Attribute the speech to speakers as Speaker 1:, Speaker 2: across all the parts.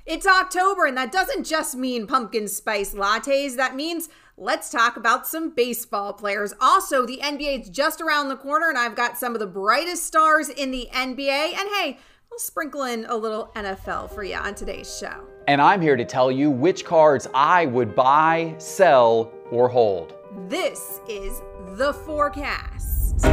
Speaker 1: It's October, and that doesn't just mean pumpkin spice lattes. That means let's talk about some baseball players. Also, the NBA is just around the corner, and I've got some of the brightest stars in the NBA. And hey, I'll sprinkle in a little NFL for you on today's show.
Speaker 2: And I'm here to tell you which cards I would buy, sell, or hold.
Speaker 1: This is The Forecast.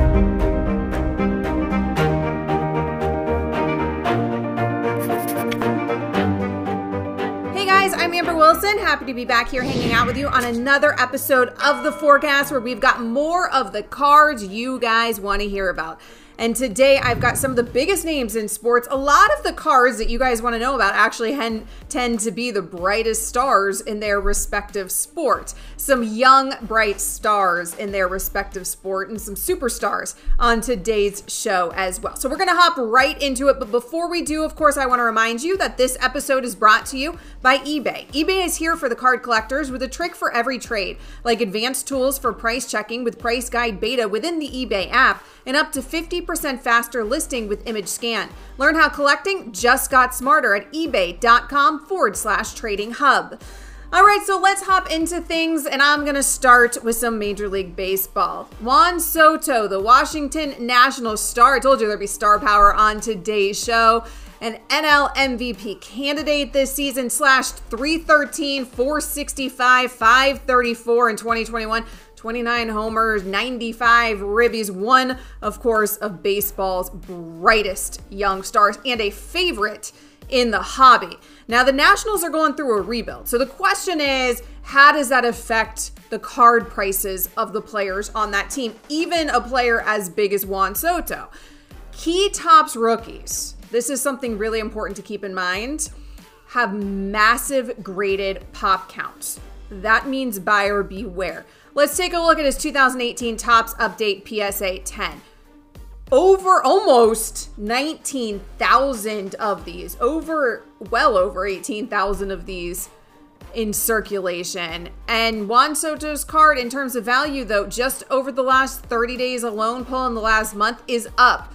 Speaker 1: I'm Amber Wilson, happy to be back here hanging out with you on another episode of The Forecast, where we've got more of the cards you guys want to hear about. And today I've got some of the biggest names in sports. A lot of the cards that you guys want to know about actually tend to be the brightest stars in their respective sport. Some young, bright stars in their respective sport and some superstars on today's show as well. So we're going to hop right into it. But before we do, of course, I want to remind you that this episode is brought to you by eBay. eBay is here for the card collectors with a trick for every trade, like advanced tools for price checking with Price Guide Beta within the eBay app, and up to 50% faster listing with Image Scan. Learn how collecting just got smarter at ebay.com/trading hub. All right, so let's hop into things, and I'm going to start with some Major League Baseball. Juan Soto, the Washington Nationals star. I told you there'd be star power on today's show. An NL MVP candidate this season, slashed .313, .465, .534 in 2021. 29 homers, 95 ribbies, one, of course, of baseball's brightest young stars and a favorite in the hobby. Now, the Nationals are going through a rebuild. So the question is, how does that affect the card prices of the players on that team, even a player as big as Juan Soto? Key Topps rookies, this is something really important to keep in mind, have massive graded pop counts. That means buyer beware. Let's take a look at his 2018 Topps Update PSA 10. Over almost 19,000 of these, well over 18,000 of these in circulation. And Juan Soto's card, in terms of value, though, just over the last 30 days alone, pulling the last month, is up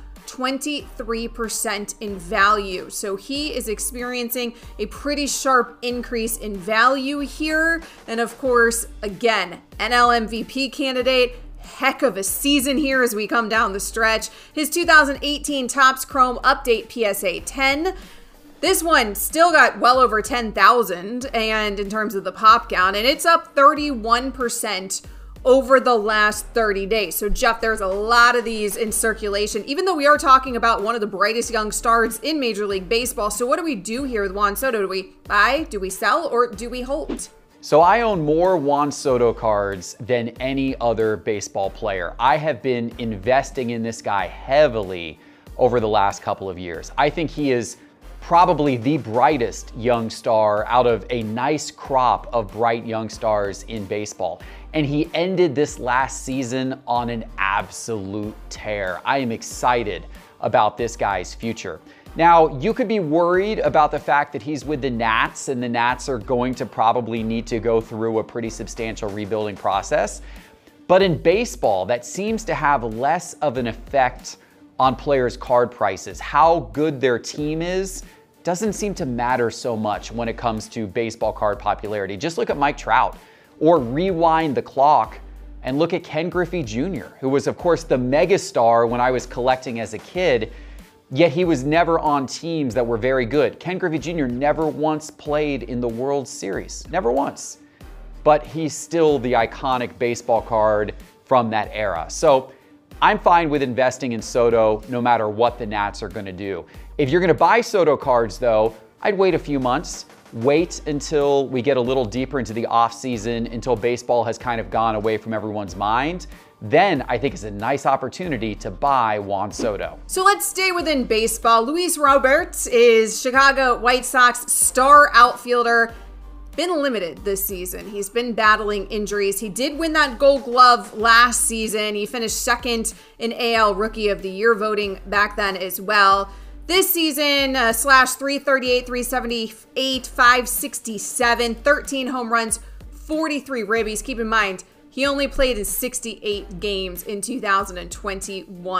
Speaker 1: 23% in value. So he is experiencing a pretty sharp increase in value here. And of course, again, NL MVP candidate, heck of a season here as we come down the stretch. His 2018 Topps Chrome Update PSA 10. This one still got well over 10,000 and in terms of the pop count, and it's up 31% over the last 30 days. So Jeff, there's a lot of these in circulation, even though we are talking about one of the brightest young stars in Major League Baseball. So what do we do here with Juan Soto? Do we buy, do we sell, or do we hold?
Speaker 2: So I own more Juan Soto cards than any other baseball player. I have been investing in this guy heavily over the last couple of years. I think he is probably the brightest young star out of a nice crop of bright young stars in baseball. And he ended this last season on an absolute tear. I am excited about this guy's future. Now, you could be worried about the fact that he's with the Nats, and the Nats are going to probably need to go through a pretty substantial rebuilding process. But in baseball, that seems to have less of an effect on players' card prices. How good their team is doesn't seem to matter so much when it comes to baseball card popularity. Just look at Mike Trout, or rewind the clock and look at Ken Griffey Jr., who was, of course, the megastar when I was collecting as a kid, yet he was never on teams that were very good. Ken Griffey Jr. never once played in the World Series, never once. But he's still the iconic baseball card from that era. So I'm fine with investing in Soto no matter what the Nats are going to do. If you're going to buy Soto cards, though, I'd wait a few months. Wait until we get a little deeper into the offseason, until baseball has kind of gone away from everyone's mind. Then I think it's a nice opportunity to buy Juan Soto.
Speaker 1: So let's stay within baseball. Luis Robert is Chicago White Sox star outfielder. Been limited this season. He's been battling injuries. He did win that Gold Glove last season. He finished second in AL Rookie of the Year voting back then as well. This season, slash .338, .378, .567, 13 home runs, 43 ribbies. Keep in mind, he only played in 68 games in 2021.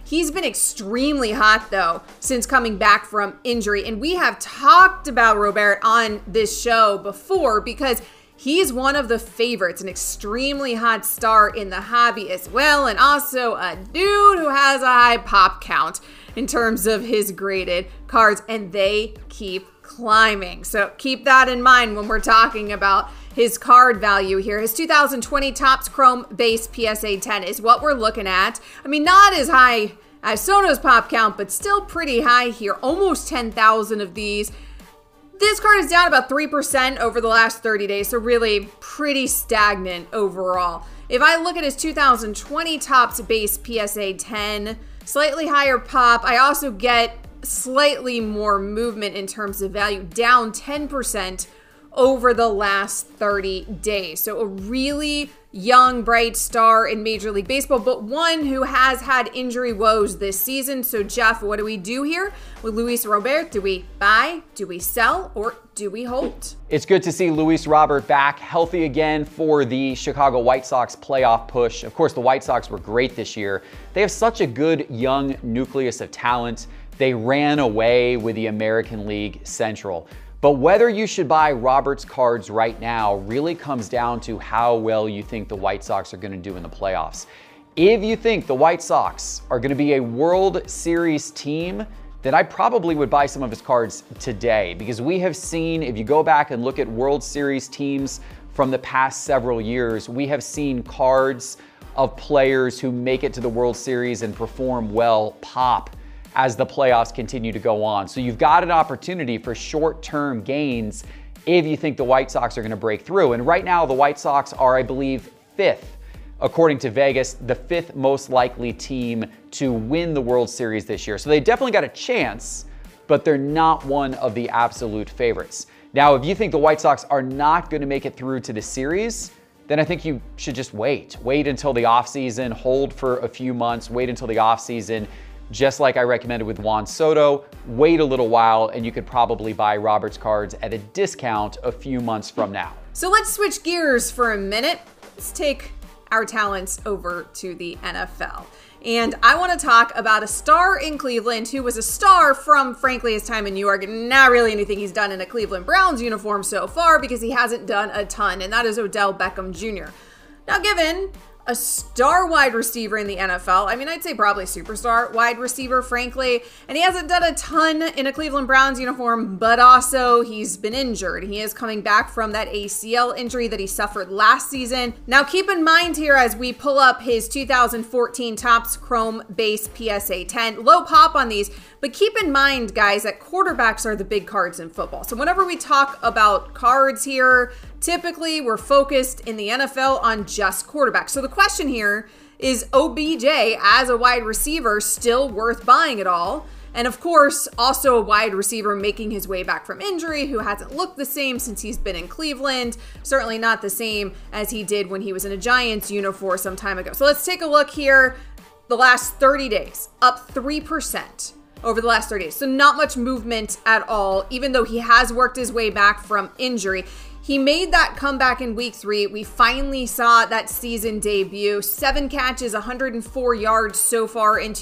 Speaker 1: He's been extremely hot, though, since coming back from injury. And we have talked about Robert on this show before because he's one of the favorites, an extremely hot star in the hobby as well, and also a dude who has a high pop count in terms of his graded cards, and they keep climbing. So keep that in mind when we're talking about his card value here. His 2020 Topps Chrome base PSA 10 is what we're looking at. I mean, not as high as Soto's pop count, but still pretty high here. Almost 10,000 of these. This card is down about 3% over the last 30 days, so really pretty stagnant overall. If I look at his 2020 Topps base PSA 10, slightly higher pop. I also get slightly more movement in terms of value, down 10% over the last 30 days. So a really young, bright star in Major League Baseball, but one who has had injury woes this season. So Jeff, what do we do here with Luis Robert? Do we buy, do we sell, or do we hold?
Speaker 2: It's good to see Luis Robert back healthy again for the Chicago White Sox playoff push. Of course, the White Sox were great this year. They have such a good young nucleus of talent. They ran away with the American League Central. But whether you should buy Robert's cards right now really comes down to how well you think the White Sox are going to do in the playoffs. If you think the White Sox are going to be a World Series team, then I probably would buy some of his cards today, because we have seen, if you go back and look at World Series teams from the past several years, we have seen cards of players who make it to the World Series and perform well pop as the playoffs continue to go on. So you've got an opportunity for short-term gains if you think the White Sox are going to break through. And right now, the White Sox are, I believe, 5th, according to Vegas, the 5th most likely team to win the World Series this year. So they definitely got a chance, but they're not one of the absolute favorites. Now, if you think the White Sox are not going to make it through to the series, then I think you should just wait. Wait until the offseason, hold for a few months, wait until the offseason. Just like I recommended with Juan Soto, wait a little while and you could probably buy Robert's cards at a discount a few months from now.
Speaker 1: So let's switch gears for a minute. Let's take our talents over to the NFL. And I want to talk about a star in Cleveland who was a star from, frankly, his time in New York, and not really anything he's done in a Cleveland Browns uniform so far because he hasn't done a ton, and that is Odell Beckham Jr. Now, given a star wide receiver in the NFL. I mean, I'd say probably superstar wide receiver, frankly. And he hasn't done a ton in a Cleveland Browns uniform, but also he's been injured. He is coming back from that ACL injury that he suffered last season. Now, keep in mind here as we pull up his 2014 Topps Chrome base PSA 10. Low pop on these, but keep in mind, guys, that quarterbacks are the big cards in football. So whenever we talk about cards here, typically we're focused in the NFL on just quarterbacks. So the question here is OBJ as a wide receiver still worth buying at all? And of course, also a wide receiver making his way back from injury who hasn't looked the same since he's been in Cleveland. Certainly not the same as he did when he was in a Giants uniform some time ago. So let's take a look here. The last 30 days, up 3%. Over the last 30 days. So not much movement at all, even though he has worked his way back from injury. He made that comeback in week 3. We finally saw that season debut. 7 catches, 104 yards so far in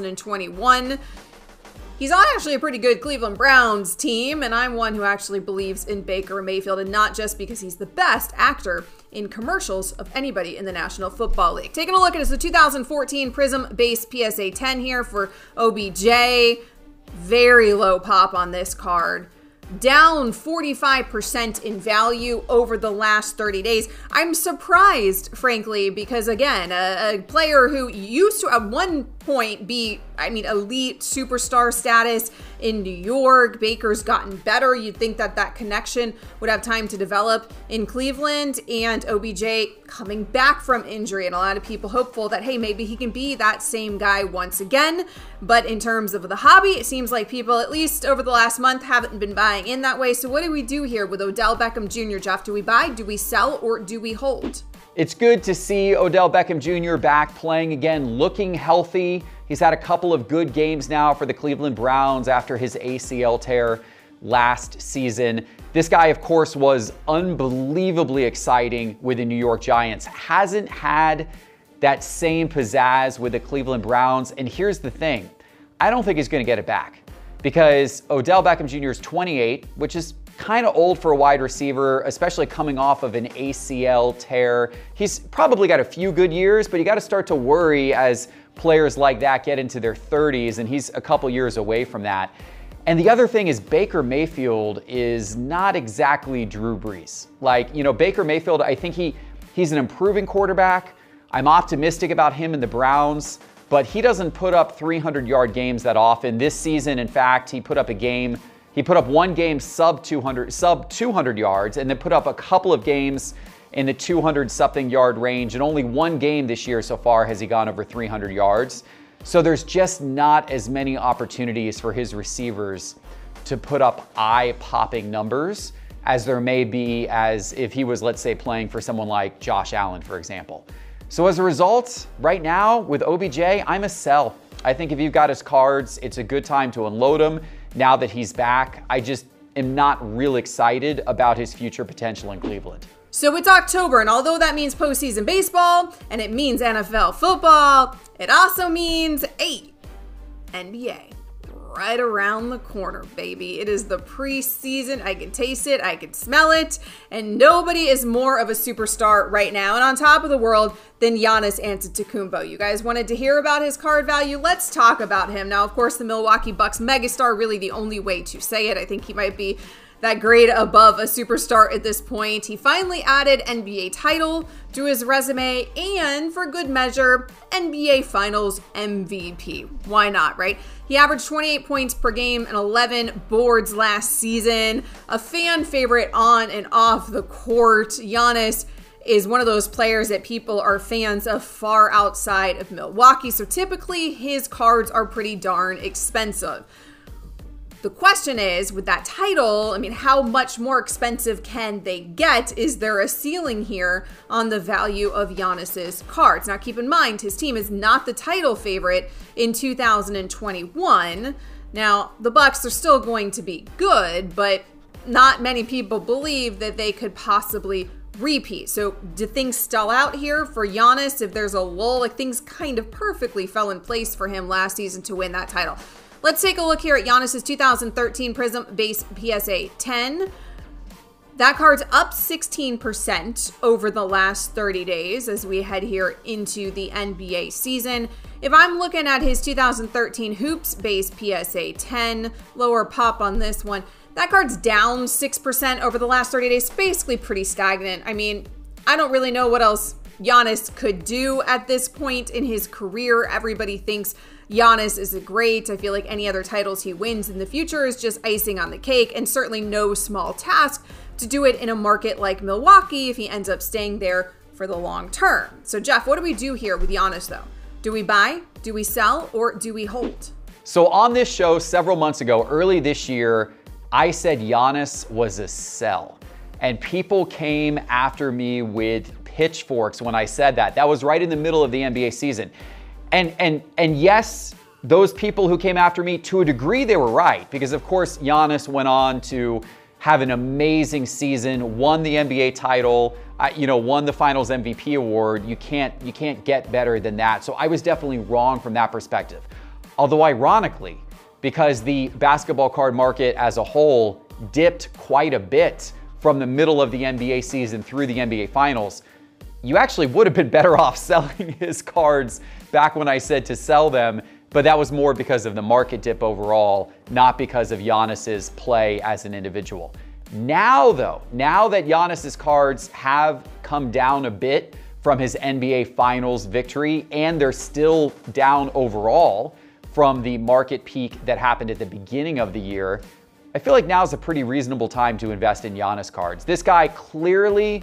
Speaker 1: 2021. He's on actually a pretty good Cleveland Browns team, and I'm one who actually believes in Baker Mayfield, and not just because he's the best actor in commercials of anybody in the National Football League. Taking a look at the 2014 Prism base PSA 10 here for OBJ. Very low pop on this card. Down 45% in value over the last 30 days. I'm surprised, frankly, because again, a player who used to at one point be, elite superstar status in New York. Baker's gotten better. You'd think that that connection would have time to develop in Cleveland, and OBJ coming back from injury, and a lot of people hopeful that, hey, maybe he can be that same guy once again. But in terms of the hobby, it seems like people, at least over the last month, haven't been buying in that way. So what do we do here with Odell Beckham Jr., Jeff? Do we buy, do we sell, or do we hold?
Speaker 2: It's good to see Odell Beckham Jr. back playing again, looking healthy. He's had a couple of good games now for the Cleveland Browns after his ACL tear last season. This guy, of course, was unbelievably exciting with the New York Giants. Hasn't had that same pizzazz with the Cleveland Browns. And here's the thing, I don't think he's going to get it back because Odell Beckham Jr. is 28, which is kind of old for a wide receiver, especially coming off of an ACL tear. He's probably got a few good years, but you got to start to worry as players like that get into their 30s, and he's a couple years away from that. And the other thing is Baker Mayfield is not exactly Drew Brees. Like, you know, Baker Mayfield, I think he's an improving quarterback. I'm optimistic about him and the Browns, but he doesn't put up 300-yard games that often. This season, in fact, he put up one game sub 200 yards, and then put up a couple of games in the 200-something yard range, and only one game this year so far has he gone over 300 yards. So there's just not as many opportunities for his receivers to put up eye-popping numbers as there may be as if he was, let's say, playing for someone like Josh Allen, for example. So as a result, right now with OBJ, I'm a sell. I think if you've got his cards, it's a good time to unload him now that he's back. I just am not real excited about his future potential in Cleveland.
Speaker 1: So it's October, and although that means postseason baseball and it means NFL football, it also means NBA. Right around the corner, baby. It is the preseason. I can taste it. I can smell it. And nobody is more of a superstar right now and on top of the world than Giannis Antetokounmpo. You guys wanted to hear about his card value? Let's talk about him. Now, of course, the Milwaukee Bucks megastar, really the only way to say it. I think he might be that grade above a superstar at this point. He finally added NBA title to his resume and, for good measure, NBA Finals MVP. Why not, right? He averaged 28 points per game and 11 boards last season. A fan favorite on and off the court. Giannis is one of those players that people are fans of far outside of Milwaukee, so typically his cards are pretty darn expensive. The question is, with that title, I mean, how much more expensive can they get? Is there a ceiling here on the value of Giannis's cards? Now, keep in mind, his team is not the title favorite in 2021. Now, the Bucks are still going to be good, but not many people believe that they could possibly repeat. So do things stall out here for Giannis if there's a lull? Like, things kind of perfectly fell in place for him last season to win that title. Let's take a look here at Giannis's 2013 Prism Base PSA 10. That card's up 16% over the last 30 days as we head here into the NBA season. If I'm looking at his 2013 Hoops Base PSA 10, lower pop on this one, that card's down 6% over the last 30 days, basically pretty stagnant. I mean, I don't really know what else Giannis could do at this point in his career. Everybody thinks Giannis is great. I feel like any other titles he wins in the future is just icing on the cake, and certainly no small task to do it in a market like Milwaukee if he ends up staying there for the long term. So Jeff, what do we do here with Giannis though? Do we buy, do we sell, or do we hold?
Speaker 2: So on this show several months ago, early this year, I said Giannis was a sell. And people came after me with pitchforks when I said that. That was right in the middle of the NBA season. And yes, those people who came after me, to a degree, they were right. Because of course, Giannis went on to have an amazing season, won the NBA title, won the Finals MVP award. You can't get better than that. So I was definitely wrong from that perspective. Although ironically, because the basketball card market as a whole dipped quite a bit from the middle of the NBA season through the NBA Finals, you actually would have been better off selling his cards back when I said to sell them, but that was more because of the market dip overall, not because of Giannis's play as an individual. Now though, now that Giannis's cards have come down a bit from his NBA Finals victory, and they're still down overall from the market peak that happened at the beginning of the year, I feel like now is a pretty reasonable time to invest in Giannis cards. This guy clearly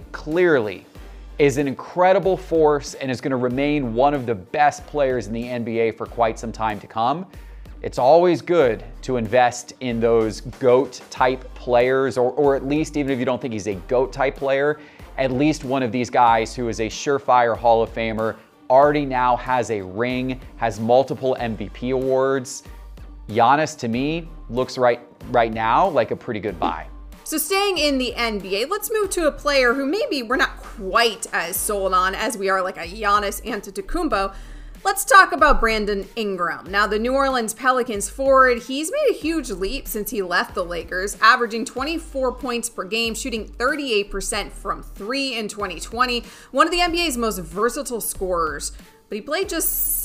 Speaker 2: is an incredible force and is going to remain one of the best players in the NBA for quite some time to come. It's always good to invest in those GOAT type players, or at least, even if you don't think he's a GOAT type player, at least one of these guys who is a surefire Hall of Famer, already now has a ring, has multiple MVP awards. Giannis, to me, looks right now like a pretty good buy.
Speaker 1: So staying in the NBA, let's move to a player who maybe we're not quite as sold on as we are like a Giannis Antetokounmpo. Let's talk about Brandon Ingram. Now, the New Orleans Pelicans forward, he's made a huge leap since he left the Lakers, averaging 24 points per game, shooting 38% from 3 in 2020. One of the NBA's most versatile scorers, but he played just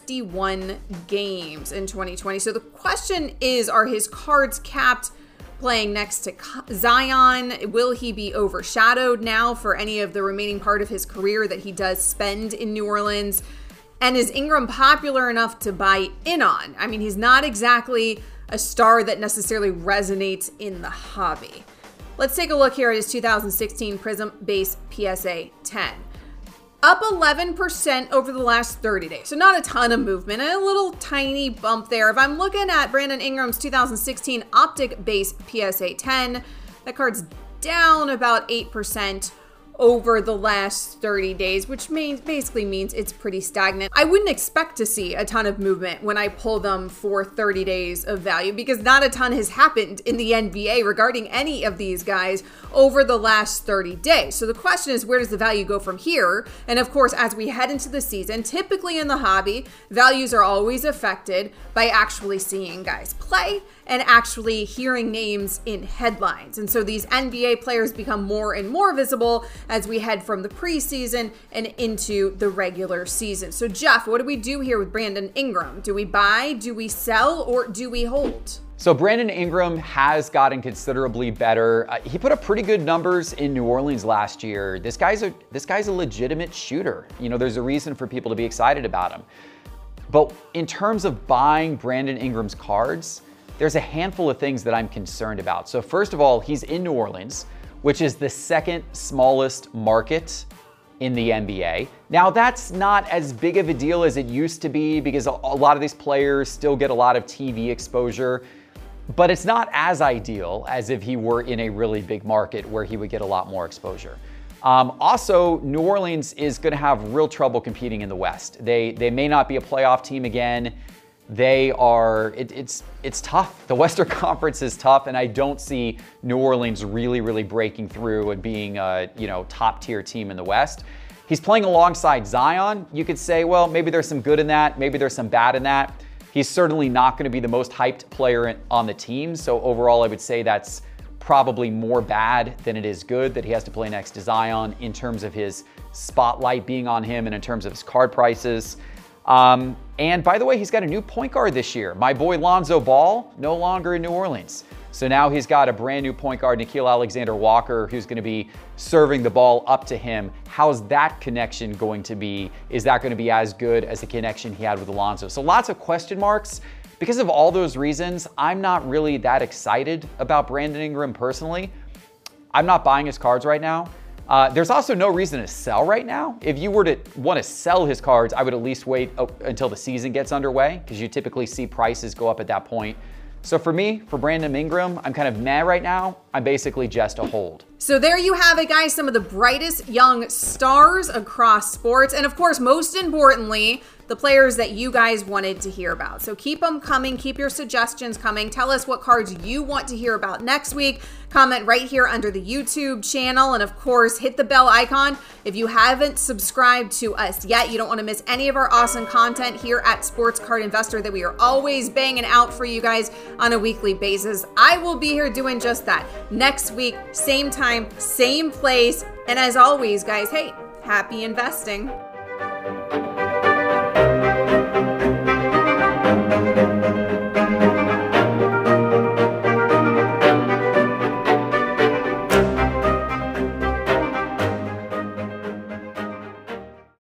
Speaker 1: 61 games in 2020. So the question is, are his cards capped playing next to Zion? Will he be overshadowed now for any of the remaining part of his career that he does spend in New Orleans? And is Ingram popular enough to buy in on? I mean, he's not exactly a star that necessarily resonates in the hobby. Let's take a look here at his 2016 Prism Base PSA 10. Up 11% over the last 30 days. So not a ton of movement, and a little tiny bump there. If I'm looking at Brandon Ingram's 2016 Optic Base PSA 10, that card's down about 8% over the last 30 days, which basically means it's pretty stagnant. I wouldn't expect to see a ton of movement when I pull them for 30 days of value, because not a ton has happened in the NBA regarding any of these guys over the last 30 days. So the question is, where does the value go from here? And of course, as we head into the season, typically in the hobby, values are always affected by actually seeing guys play and actually hearing names in headlines. And so these NBA players become more and more visible as we head from the preseason and into the regular season. So Jeff, what do we do here with Brandon Ingram? Do we buy, do we sell, or do we hold?
Speaker 2: So Brandon Ingram has gotten considerably better. He put up pretty good numbers in New Orleans last year. This guy's a legitimate shooter. You know, there's a reason for people to be excited about him. But in terms of buying Brandon Ingram's cards, there's a handful of things that I'm concerned about. So first of all, he's in New Orleans, which is the second smallest market in the NBA. Now, that's not as big of a deal as it used to be, because a lot of these players still get a lot of TV exposure, but it's not as ideal as if he were in a really big market where he would get a lot more exposure. Also, New Orleans is going to have real trouble competing in the West. They may not be a playoff team again. It's tough. The Western Conference is tough, and I don't see New Orleans really breaking through and being a, top tier team in the West. He's playing alongside Zion. You could say, well, maybe there's some good in that. Maybe there's some bad in that. He's certainly not going to be the most hyped player on the team. So overall, I would say that's probably more bad than it is good that he has to play next to Zion in terms of his spotlight being on him and in terms of his card prices. And by the way, he's got a new point guard this year. My boy Lonzo Ball, no longer in New Orleans. So now he's got a brand new point guard, Nickeil Alexander-Walker, who's going to be serving the ball up to him. How's that connection going to be? Is that going to be as good as the connection he had with Lonzo? So lots of question marks. Because of all those reasons, I'm not really that excited about Brandon Ingram personally. I'm not buying his cards right now. There's also no reason to sell right now. If you were to want to sell his cards, I would at least wait until the season gets underway, because you typically see prices go up at that point. So for me, for Brandon Ingram, I'm kind of meh right now. I'm basically just a hold.
Speaker 1: So there you have it, guys. Some of the brightest young stars across sports. And of course, most importantly, the players that you guys wanted to hear about. So keep them coming. Keep your suggestions coming. Tell us what cards you want to hear about next week. Comment right here under the YouTube channel. And of course, hit the bell icon if you haven't subscribed to us yet. You don't want to miss any of our awesome content here at Sports Card Investor that we are always banging out for you guys on a weekly basis. I will be here doing just that next week, same time, same place. And as always, guys, hey, happy investing.